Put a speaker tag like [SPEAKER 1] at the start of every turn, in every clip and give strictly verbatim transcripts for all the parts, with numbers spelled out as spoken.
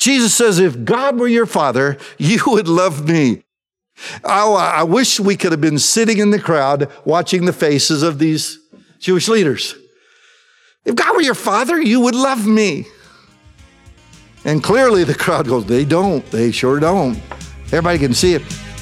[SPEAKER 1] Jesus says, if God were your father, you would love me. Oh, I wish we could have been sitting in the crowd watching the faces of these Jewish leaders. If God were your father, you would love me. And clearly the crowd goes, they don't. They sure don't. Everybody can see it.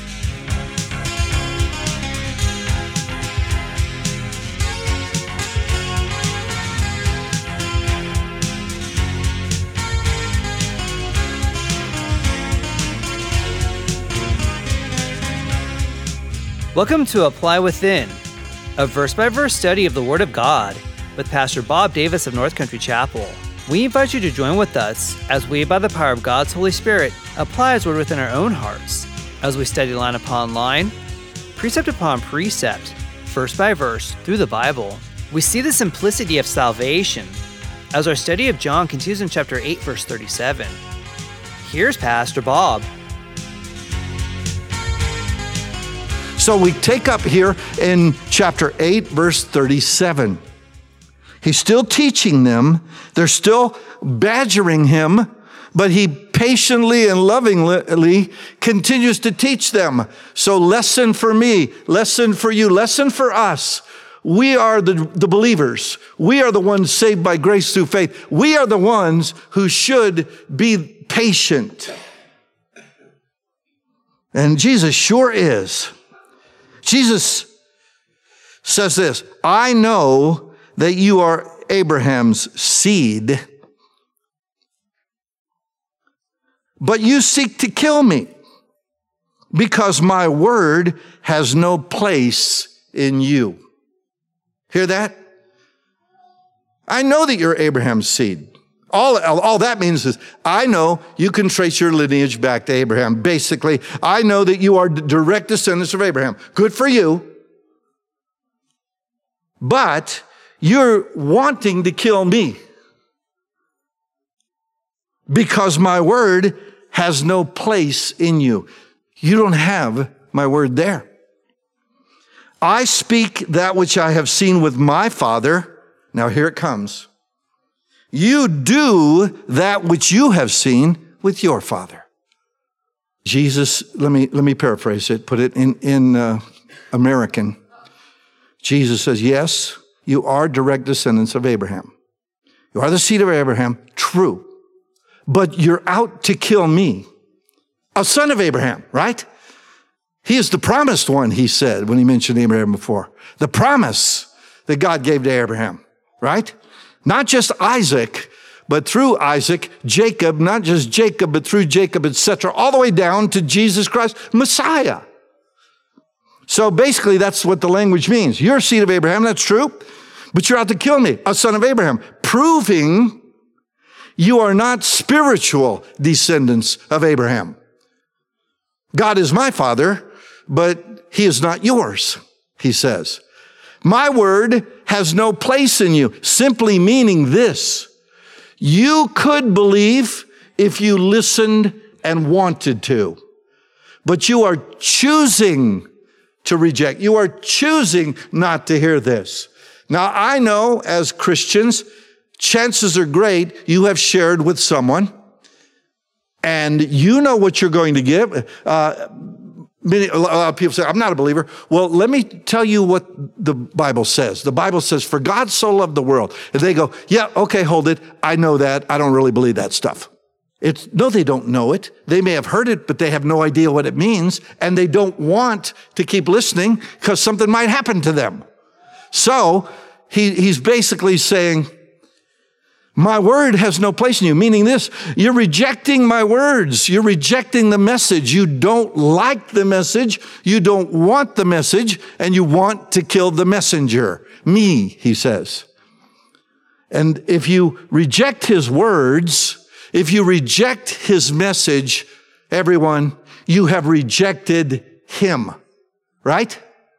[SPEAKER 2] Welcome to Apply Within, a verse-by-verse study of the Word of God with Pastor Bob Davis of North Country Chapel. We invite you to join with us as we, by the power of God's Holy Spirit, apply His Word within our own hearts, as we study line upon line, precept upon precept, verse by verse, through the Bible. We see the simplicity of salvation as our study of John continues in chapter eight, verse thirty-seven. Here's Pastor Bob.
[SPEAKER 1] So we take up here in chapter eight, verse thirty-seven. He's still teaching them. They're still badgering him, but he patiently and lovingly continues to teach them. So lesson for me, lesson for you, lesson for us. We are the, the believers. We are the ones saved by grace through faith. We are the ones who should be patient. And Jesus sure is. Jesus says this, I know that you are Abraham's seed, but you seek to kill me because my word has no place in you. Hear that? I know that you're Abraham's seed. All, all that means is, I know you can trace your lineage back to Abraham. Basically, I know that you are direct descendants of Abraham. Good for you. But you're wanting to kill me because my word has no place in you. You don't have my word there. I speak that which I have seen with my Father. Now here it comes. You do that which you have seen with your father. Jesus, let me let me paraphrase it, put it in, in uh, American. Jesus says, yes, you are direct descendants of Abraham. You are the seed of Abraham, true. But you're out to kill me, a son of Abraham, right? He is the promised one, he said when he mentioned Abraham before. The promise that God gave to Abraham, right? Not just Isaac, but through Isaac, Jacob, not just Jacob, but through Jacob, et cetera, all the way down to Jesus Christ, Messiah. So basically, that's what the language means. You're a seed of Abraham, that's true, but you're out to kill me, a son of Abraham, proving you are not spiritual descendants of Abraham. God is my father, but he is not yours, he says. My word has no place in you, simply meaning this. You could believe if you listened and wanted to, but you are choosing to reject. You are choosing not to hear this. Now, I know as Christians, chances are great you have shared with someone and you know what you're going to give. Uh, Many, a lot of people say, I'm not a believer. Well, let me tell you what the Bible says. The Bible says, for God so loved the world. And they go, yeah, okay, hold it. I know that. I don't really believe that stuff. It's, no, they don't know it. They may have heard it, but they have no idea what it means. And they don't want to keep listening because something might happen to them. So he, he's basically saying, my word has no place in you, meaning this, you're rejecting my words. You're rejecting the message. You don't like the message. You don't want the message, and you want to kill the messenger. Me, he says. And if you reject his words, if you reject his message, everyone, you have rejected him, right?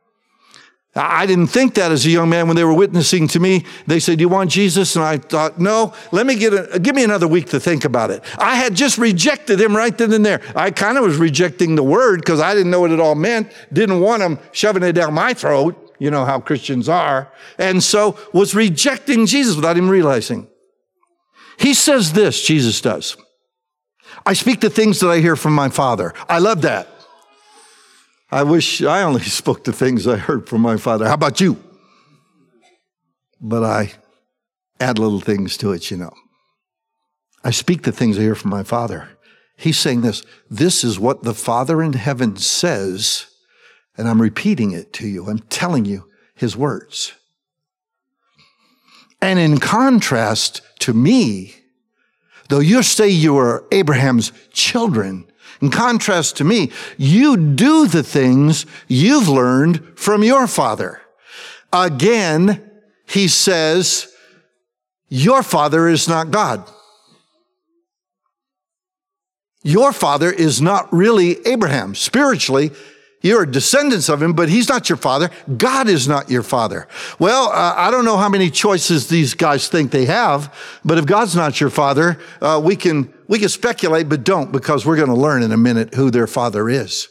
[SPEAKER 1] I didn't think that as a young man when they were witnessing to me. They said, do you want Jesus? And I thought, no, let me get a, give me another week to think about it. I had just rejected him right then and there. I kind of was rejecting the word because I didn't know what it all meant. Didn't want him shoving it down my throat. You know how Christians are. And so was rejecting Jesus without even realizing. He says this, Jesus does. I speak the things that I hear from my Father. I love that. I wish I only spoke the things I heard from my Father. How about you? But I add little things to it, you know. I speak the things I hear from my Father. He's saying this. This is what the Father in heaven says, and I'm repeating it to you. I'm telling you his words. And in contrast to me, though you say you are Abraham's children, in contrast to me, you do the things you've learned from your father. Again, he says, your father is not God. Your father is not really Abraham. Spiritually, you're descendants of him, but he's not your father. God is not your father. Well, uh, I don't know how many choices these guys think they have, but if God's not your father, uh, we can we can speculate, but don't, because we're going to learn in a minute who their father is.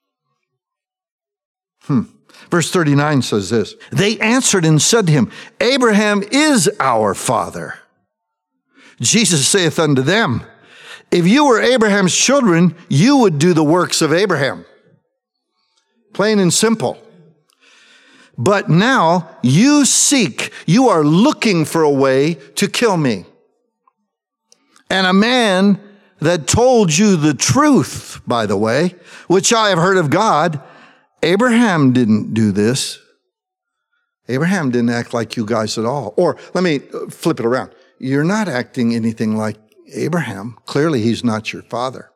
[SPEAKER 1] Hmm. Verse thirty-nine says this. They answered and said to him, Abraham is our father. Jesus saith unto them, if you were Abraham's children, you would do the works of Abraham. Plain and simple. But now you seek, you are looking for a way to kill me. And a man that told you the truth, by the way, which I have heard of God, Abraham didn't do this. Abraham didn't act like you guys at all. Or let me flip it around. You're not acting anything like Abraham. Clearly, he's not your father.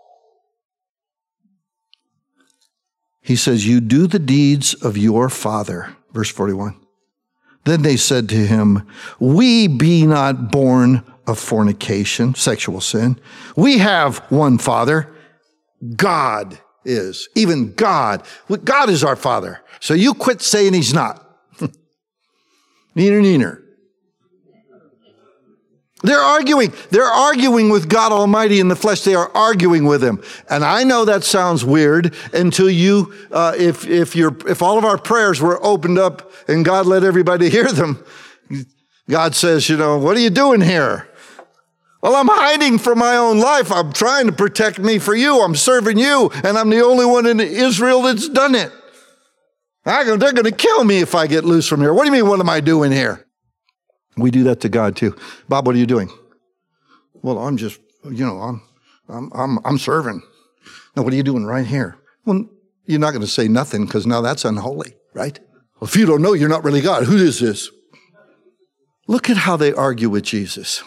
[SPEAKER 1] He says, you do the deeds of your father. Verse forty-one. Then they said to him, we be not born of fornication, sexual sin. We have one father. God is. Even God. God is our father. So you quit saying he's not. Neener, neener. They're arguing. They're arguing with God Almighty in the flesh. They are arguing with him. And I know that sounds weird until you, uh, if if you're, if all of our prayers were opened up and God let everybody hear them, God says, you know, what are you doing here? Well, I'm hiding from my own life. I'm trying to protect me for you. I'm serving you, and I'm the only one in Israel that's done it. I go, they're going to kill me if I get loose from here. What do you mean, what am I doing here? We do that to God too. Bob, what are you doing? Well, I'm just, you know, I'm, I'm, I'm, I'm serving. Now, what are you doing right here? Well, you're not going to say nothing because now that's unholy, right? Well, if you don't know, you're not really God. Who is this? Look at how they argue with Jesus.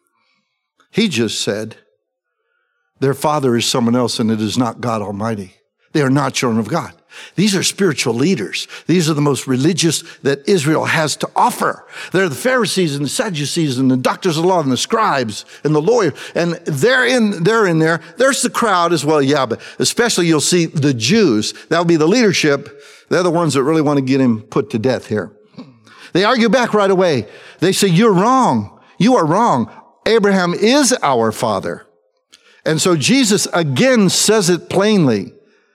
[SPEAKER 1] He just said, their father is someone else and it is not God Almighty. They are not children of God. These are spiritual leaders. These are the most religious that Israel has to offer. They're the Pharisees and the Sadducees and the doctors of the law and the scribes and the lawyers. And they're in, they're in there. There's the crowd as well. Yeah, but especially you'll see the Jews. That'll be the leadership. They're the ones that really want to get him put to death here. They argue back right away. They say, you're wrong. You are wrong. Abraham is our father. And so Jesus again says it plainly.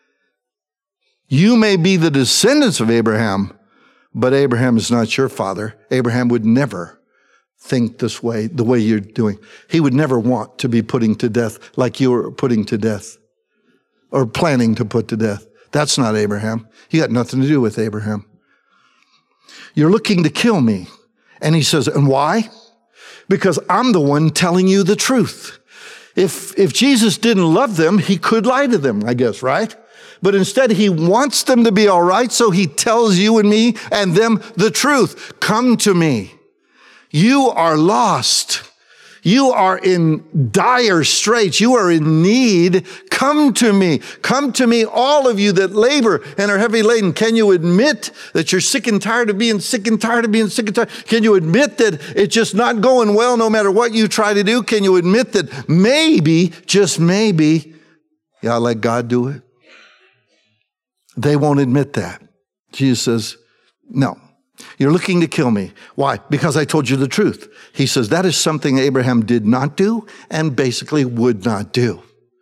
[SPEAKER 1] You may be the descendants of Abraham, but Abraham is not your father. Abraham would never think this way, the way you're doing. He would never want to be putting to death like you were putting to death or planning to put to death. That's not Abraham. You got nothing to do with Abraham. You're looking to kill me. And he says, and why? Because I'm the one telling you the truth. If, if Jesus didn't love them, he could lie to them, I guess, right? But instead, he wants them to be all right, so he tells you and me and them the truth. Come to me. You are lost. You are in dire straits. You are in need. Come to me. Come to me, all of you that labor and are heavy laden. Can you admit that you're sick and tired of being sick and tired of being sick and tired? Can you admit that it's just not going well no matter what you try to do? Can you admit that maybe, just maybe, yeah, let God do it? They won't admit that. Jesus says, no, you're looking to kill me. Why? Because I told you the truth. He says that is something Abraham did not do and basically would not do.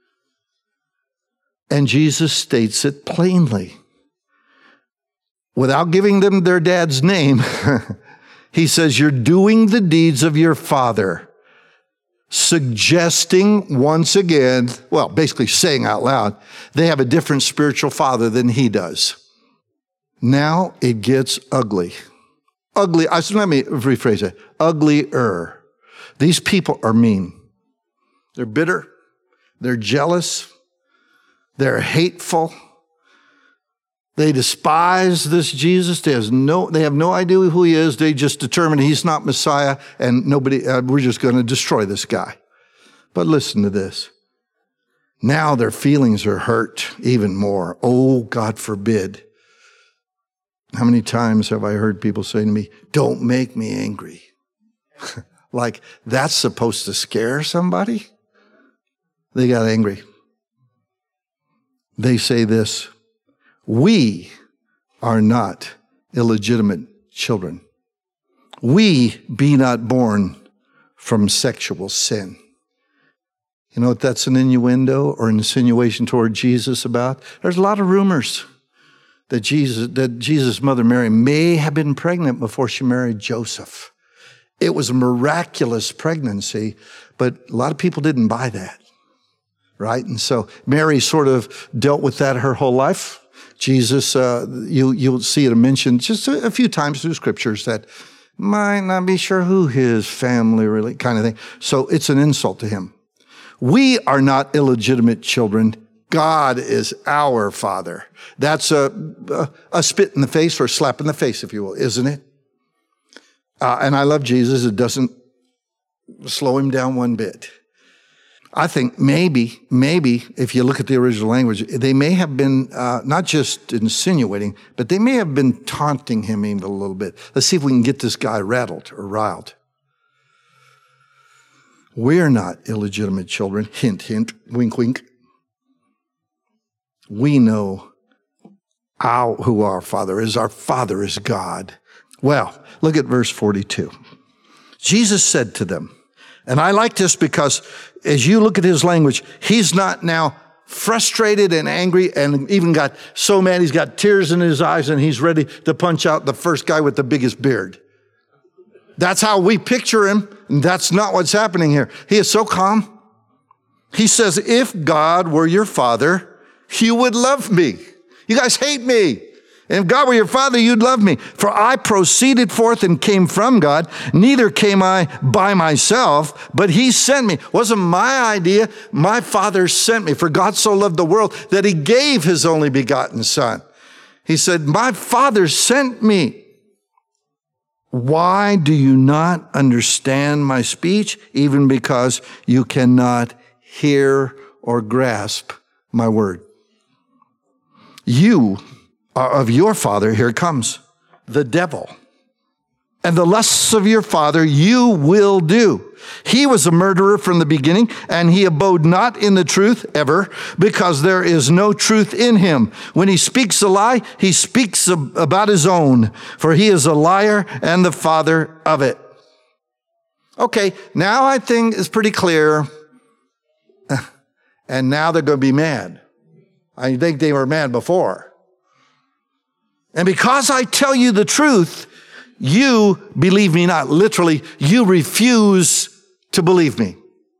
[SPEAKER 1] And Jesus states it plainly. Without giving them their dad's name, he says, you're doing the deeds of your father. suggesting once again, well, basically saying out loud, they have a different spiritual father than he does. Now it gets ugly. Ugly, I let me rephrase it, uglier. These people are mean. They're bitter. They're jealous. They're hateful. They despise this Jesus. They, has no, they have no idea who he is. They just determine he's not Messiah, and nobody. Uh, we're just going to destroy this guy. But listen to this. Now their feelings are hurt even more. Oh, God forbid. How many times have I heard people say to me, "Don't make me angry." Like that's supposed to scare somebody? They got angry. They say this, "We are not illegitimate children. We be not born from sexual sin." You know what that's an innuendo or insinuation toward Jesus about? There's a lot of rumors that Jesus, that Jesus' mother Mary may have been pregnant before she married Joseph. It was a miraculous pregnancy, but a lot of people didn't buy that, right? And so Mary sort of dealt with that her whole life. Jesus, uh, you, you'll see it mentioned just a, a few times through scriptures that might not be sure who his family really, kind of thing. So it's an insult to him. We are not illegitimate children. God is our Father. That's a, a, a spit in the face or a slap in the face, if you will, isn't it? Uh, and I love Jesus. It doesn't slow him down one bit. I think maybe, maybe, if you look at the original language, they may have been uh, not just insinuating, but they may have been taunting him even a little bit. Let's see if we can get this guy rattled or riled. We're not illegitimate children. Hint, hint, wink, wink. We know our, who our Father is. Our Father is God. Well, look at verse forty-two. Jesus said to them, and I like this because as you look at his language, he's not now frustrated and angry and even got so mad he's got tears in his eyes and he's ready to punch out the first guy with the biggest beard. That's how we picture him, and that's not what's happening here. He is so calm. He says, if God were your father, you would love me. You guys hate me. And if God were your father, you'd love me. For I proceeded forth and came from God. Neither came I by myself, but he sent me. It wasn't my idea. My Father sent me. For God so loved the world that he gave his only begotten Son. He said, my Father sent me. Why do you not understand my speech? Even because you cannot hear or grasp my word. You are of your father, here it comes, the devil. And the lusts of your father you will do. He was a murderer from the beginning, and he abode not in the truth ever, because there is no truth in him. When he speaks a lie, he speaks about his own, for he is a liar and the father of it. Okay, now I think it's pretty clear. And now they're going to be mad. I think they were mad before. And because I tell you the truth, you believe me not. Literally, you refuse to believe me.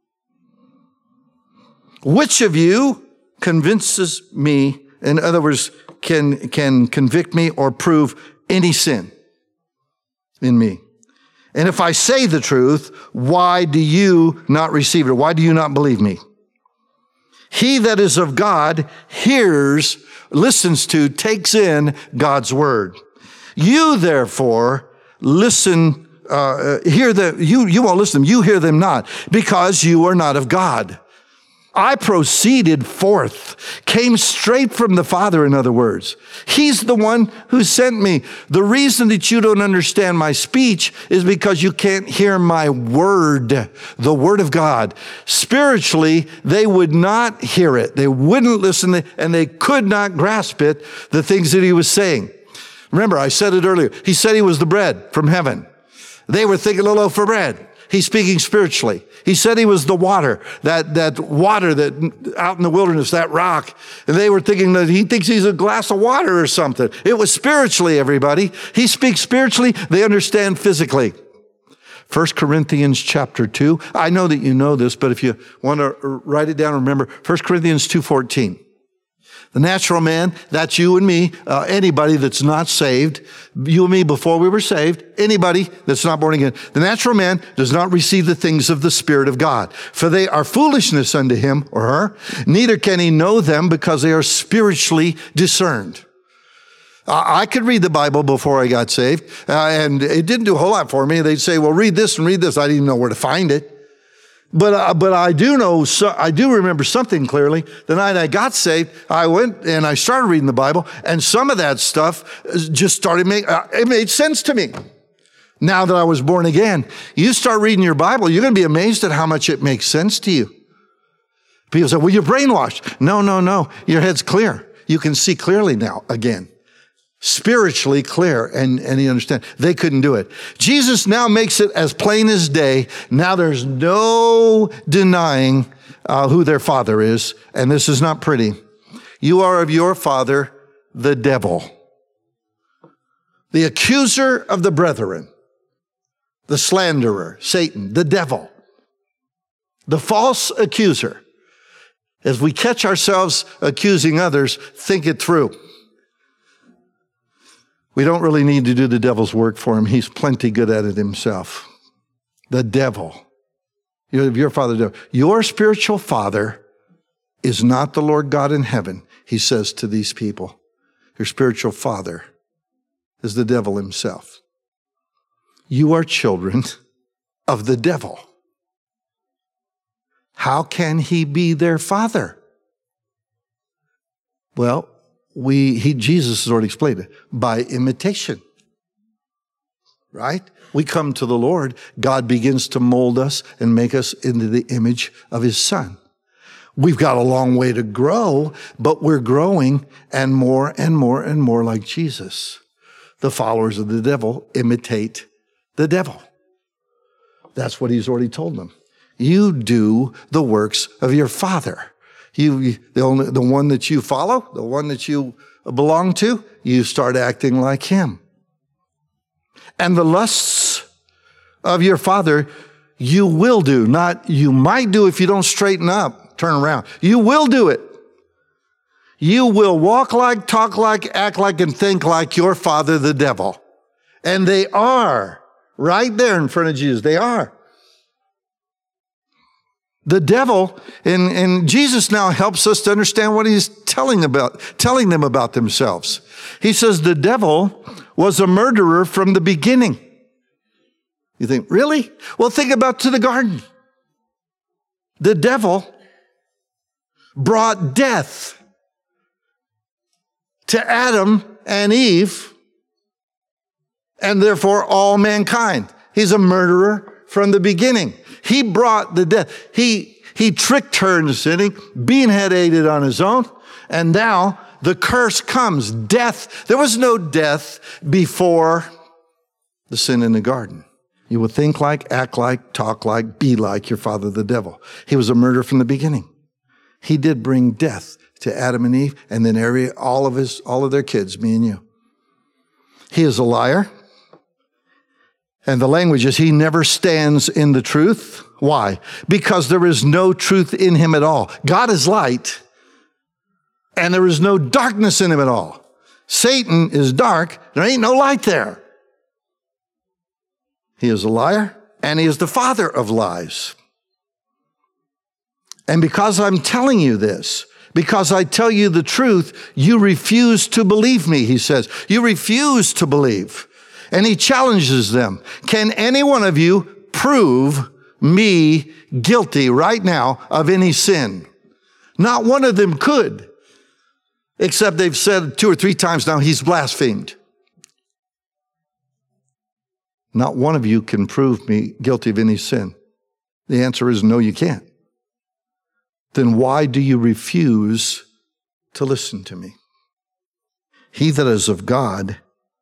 [SPEAKER 1] Which of you convinces me, in other words, can, can convict me or prove any sin in me? And if I say the truth, why do you not receive it? Why do you not believe me? He that is of God hears, listens to, takes in God's word. You therefore listen, uh, hear them, you, you won't listen to them, you hear them not, because you are not of God. I proceeded forth, came straight from the Father, in other words. He's the one who sent me. The reason that you don't understand my speech is because you can't hear my word, the word of God. Spiritually, they would not hear it. They wouldn't listen, and they could not grasp it, the things that he was saying. Remember, I said it earlier. He said he was the bread from heaven. They were thinking a loaf of bread. He's speaking spiritually. He said he was the water, that, that water that out in the wilderness, that rock. And they were thinking that he thinks he's a glass of water or something. It was spiritually, everybody. He speaks spiritually. They understand physically. First Corinthians chapter two. I know that you know this, but if you want to write it down, remember First Corinthians two fourteen. The natural man, that's you and me, uh, anybody that's not saved, you and me before we were saved, anybody that's not born again. The natural man does not receive the things of the Spirit of God, for they are foolishness unto him or her. Neither can he know them because they are spiritually discerned. I could read the Bible before I got saved, uh, and it didn't do a whole lot for me. They'd say, well, read this and read this. I didn't even know where to find it. But uh, but I do know, so, I do remember something clearly. The night I got saved, I went and I started reading the Bible, and some of that stuff just started making, uh, it made sense to me. Now that I was born again, you start reading your Bible, you're going to be amazed at how much it makes sense to you. People say, well, you're brainwashed. No, no, no. Your head's clear. You can see clearly now again. Spiritually clear, and, and you understand. They couldn't do it. Jesus now makes it as plain as day. Now there's no denying uh, who their father is, and this is not pretty. You are of your father, the devil, the accuser of the brethren, the slanderer, Satan, the devil, the false accuser. As we catch ourselves accusing others, think it through. We don't really need to do the devil's work for him. He's plenty good at it himself. The devil. Your father, your spiritual father is not the Lord God in heaven, he says to these people. Your spiritual father is the devil himself. You are children of the devil. How can he be their father? Well, We, he, Jesus has already explained it, by imitation, right? We come to the Lord, God begins to mold us and make us into the image of his son. We've got a long way to grow, but we're growing and more and more and more like Jesus. The followers of the devil imitate the devil. That's what he's already told them. You do the works of your father. You, the only, the one that you follow, the one that you belong to, you start acting like him. And the lusts of your father, you will do. Not you might do if you don't straighten up, turn around. You will do it. You will walk like, talk like, act like, and think like your father, the devil. And they are right there in front of Jesus. They are. The devil, and, and Jesus now helps us to understand what he's telling about, telling them about themselves. He says the devil was a murderer from the beginning. You think, really? Well, think about to the garden. The devil brought death to Adam and Eve, and therefore all mankind. He's a murderer from the beginning. He brought the death. He, he tricked her into sinning. Being had aided on his own. And now the curse comes. Death. There was no death before the sin in the garden. You would think like, act like, talk like, be like your father, the devil. He was a murderer from the beginning. He did bring death to Adam and Eve, and then every, all of his, all of their kids, me and you. He is a liar. And the language is he never stands in the truth. Why? Because there is no truth in him at all. God is light, and there is no darkness in him at all. Satan is dark. There ain't no light there. He is a liar, and he is the father of lies. And because I'm telling you this, because I tell you the truth, you refuse to believe me, he says. You refuse to believe. And he challenges them. Can any one of you prove me guilty right now of any sin? Not one of them could, except they've said two or three times now he's blasphemed. Not one of you can prove me guilty of any sin. The answer is no, you can't. Then why do you refuse to listen to me? He that is of God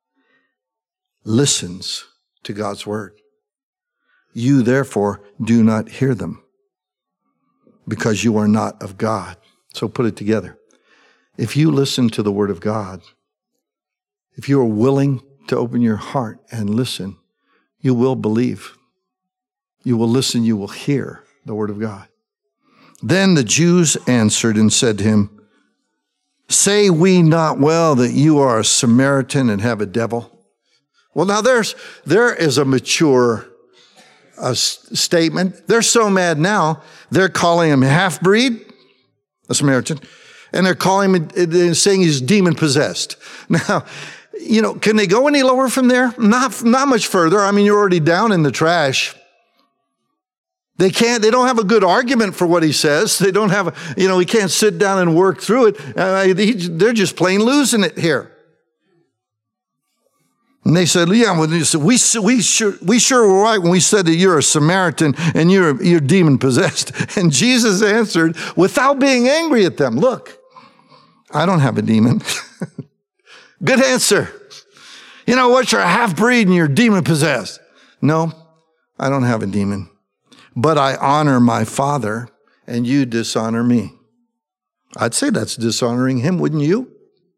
[SPEAKER 1] listens to God's word. You therefore do not hear them because you are not of God. So put it together. If you listen to the word of God, if you are willing to open your heart and listen, you will believe. You will listen, you will hear the word of God. Then the Jews answered and said to him, say we not well that you are a Samaritan and have a devil? Well, now there's there is a mature uh, statement. They're so mad now, they're calling him half-breed, a Samaritan, and they're calling him, they're saying he's demon-possessed. Now, you know, can they go any lower from there? Not, not much further. I mean, you're already down in the trash. They can't, they don't have a good argument for what he says. They don't have, a, you know, he can't sit down and work through it. Uh, he, they're just plain losing it here. And they said, yeah, well, we, we, we, sure, we sure were right when we said that you're a Samaritan and you're, you're demon-possessed. And Jesus answered without being angry at them, look, I don't have a demon. Good answer. You know what? You're a half-breed and you're demon-possessed. No, I don't have a demon. But I honor my Father, and you dishonor me. I'd say that's dishonoring him, wouldn't you?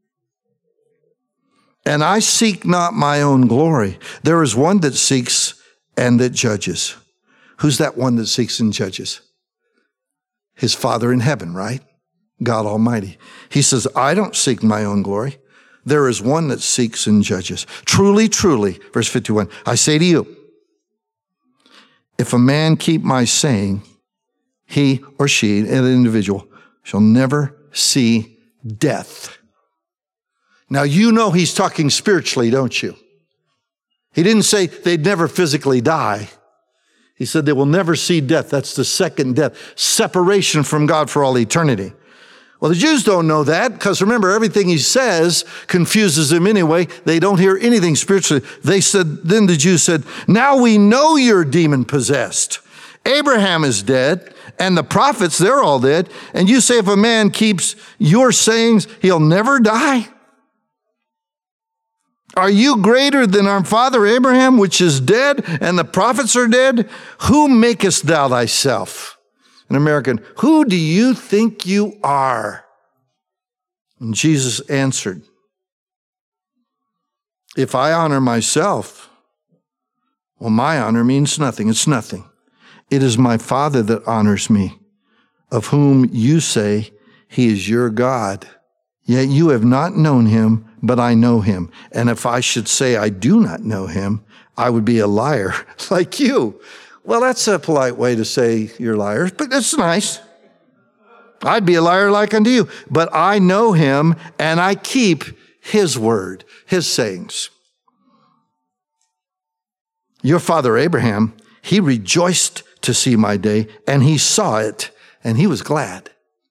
[SPEAKER 1] And I seek not my own glory. There is one that seeks and that judges. Who's that one that seeks and judges? His Father in heaven, right? God Almighty. He says, I don't seek my own glory. There is one that seeks and judges. Truly, truly, verse fifty-one, I say to you, if a man keep my saying, he or she, an individual, shall never see death. Now, you know he's talking spiritually, don't you? He didn't say they'd never physically die. He said they will never see death. That's the second death, separation from God for all eternity. Well, the Jews don't know that because remember, everything he says confuses them anyway. They don't hear anything spiritually. They said, then the Jews said, now we know you're demon possessed. Abraham is dead and the prophets, they're all dead. And you say if a man keeps your sayings, he'll never die. Are you greater than our father Abraham, which is dead and the prophets are dead? Who makest thou thyself? An American, who do you think you are? And Jesus answered, if I honor myself, well, my honor means nothing. It's nothing. It is my Father that honors me, of whom you say he is your God. Yet you have not known him, but I know him. And if I should say I do not know him, I would be a liar like you. Well, that's a polite way to say you're liars, but that's nice. I'd be a liar like unto you, but I know him and I keep his word, his sayings. Your father Abraham, he rejoiced to see my day, and he saw it, and he was glad.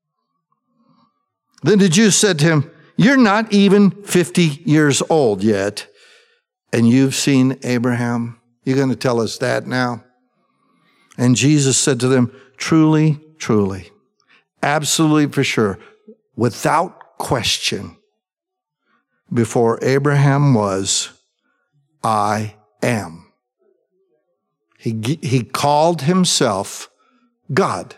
[SPEAKER 1] Then the Jews said to him, you're not even fifty years old yet, and you've seen Abraham? You're going to tell us that now? And Jesus said to them, truly, truly, absolutely for sure, without question, before Abraham was, I am. He, he called himself God.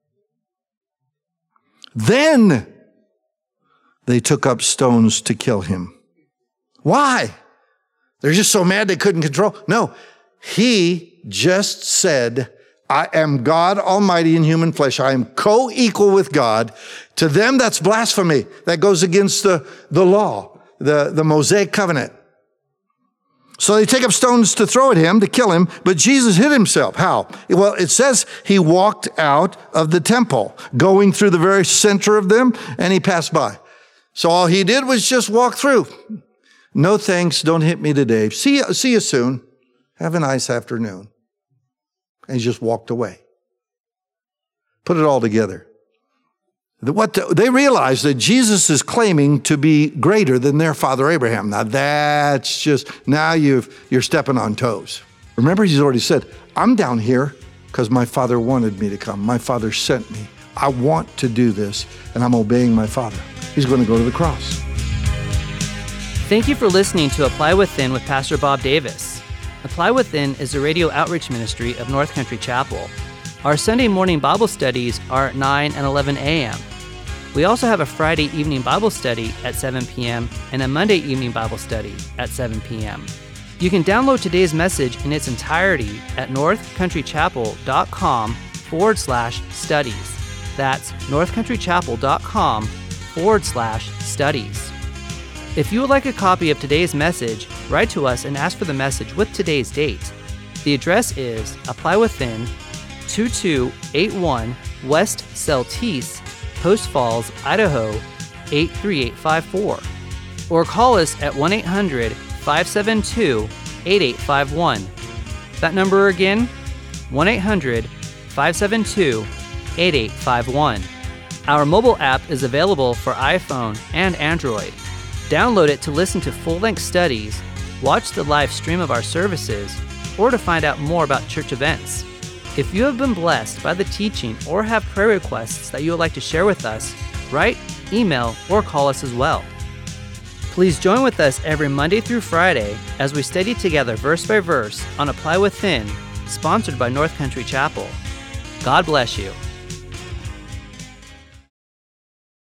[SPEAKER 1] Then they took up stones to kill him. Why? They're just so mad they couldn't control. No, he just said, I am God Almighty in human flesh. I am co-equal with God. To them, that's blasphemy. That goes against the, the law, the, the Mosaic covenant. So they take up stones to throw at him, to kill him, but Jesus hid himself. How? Well, it says he walked out of the temple, going through the very center of them, and he passed by. So all he did was just walk through. No thanks, don't hit me today. See you, see you soon. Have a nice afternoon. And he just walked away. Put it all together. What the, they realized that Jesus is claiming to be greater than their father Abraham. Now that's just, now you've, you're stepping on toes. Remember, he's already said, I'm down here because my father wanted me to come. My father sent me. I want to do this, and I'm obeying my father. He's going to go to the cross.
[SPEAKER 2] Thank you for listening to Apply Within with Pastor Bob Davis. Apply Within is the radio outreach ministry of North Country Chapel. Our Sunday morning Bible studies are at nine and eleven a.m. We also have a Friday evening Bible study at seven p.m. and a Monday evening Bible study at seven p.m. You can download today's message in its entirety at northcountrychapel.com forward slash studies. That's northcountrychapel.com forward slash studies. If you would like a copy of today's message, write to us and ask for the message with today's date. The address is Apply Within, two two eight one West Celtice, Post Falls, Idaho, eight three eight five four. Or call us at one eight hundred five seven two eight eight five one. That number again, one eight hundred five seven two eight eight five one. Our mobile app is available for iPhone and Android. Download it to listen to full-length studies, watch the live stream of our services, or to find out more about church events. If you have been blessed by the teaching or have prayer requests that you would like to share with us, write, email, or call us as well. Please join with us every Monday through Friday as we study together verse by verse on Apply Within, sponsored by North Country Chapel. God bless you.